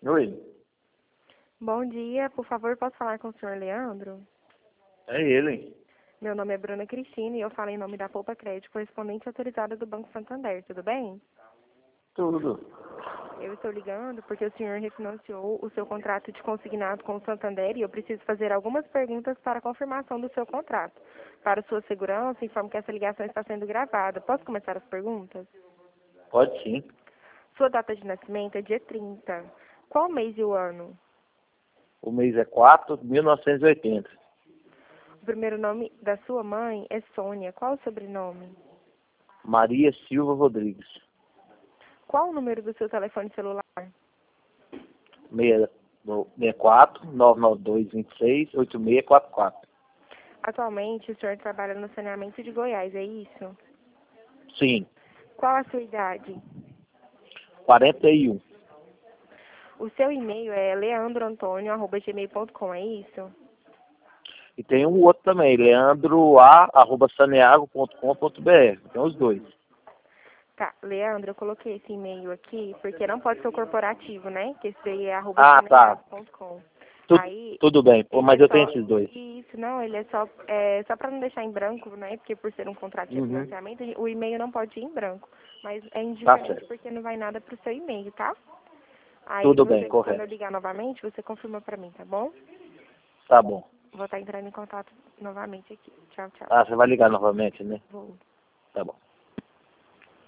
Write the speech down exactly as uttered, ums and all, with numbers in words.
Oi, Bom dia, por favor, posso falar com o senhor Leandro? é ele. Meu nome é Bruna Cristina e eu falo em nome da Poupa Crédito, correspondente autorizada do Banco Santander, tudo bem? Tudo. Eu estou ligando porque o senhor refinanciou o seu contrato de consignado com o Santander e eu preciso fazer algumas perguntas para a confirmação do seu contrato. Para sua segurança, informo que essa ligação está sendo gravada. Posso começar as perguntas? Pode sim. Sua data de nascimento é dia trinta. Qual o mês e o ano? O mês é quatro de mil novecentos e oitenta. O primeiro nome da sua mãe é Sônia. Qual o sobrenome? Maria Silva Rodrigues. Qual o número do seu telefone celular? sessenta e quatro, nove nove dois, vinte e seis, oito seis quatro quatro. Atualmente, o senhor trabalha no saneamento de Goiás, é isso? Sim. Qual a sua idade? quarenta e um. O seu e-mail é leandro antônio arroba gmail ponto com, é isso? E tem um outro também, leandro a arroba saneago ponto com ponto br. Tem os dois. Tá, Leandro, eu coloquei esse e-mail aqui porque não pode ser o corporativo, né? Que esse daí é arroba Ah, tá. saneago ponto com. Tu, Aí, tudo bem, pô, ele mas é eu só... tenho esses dois. Isso, não, ele é só, é, só para não deixar em branco, né? Porque por ser um contrato de Uhum. financiamento, o e-mail não pode ir em branco. Mas é Tá indiferente certo. porque não vai nada pro seu e-mail, tá? Aí Tudo bem, você, quando eu correto. ligar novamente, você confirma pra mim, tá bom? Tá bom. Vou estar entrando em contato novamente aqui. Tchau, tchau. Ah, você vai ligar novamente, né? Vou. Tá bom.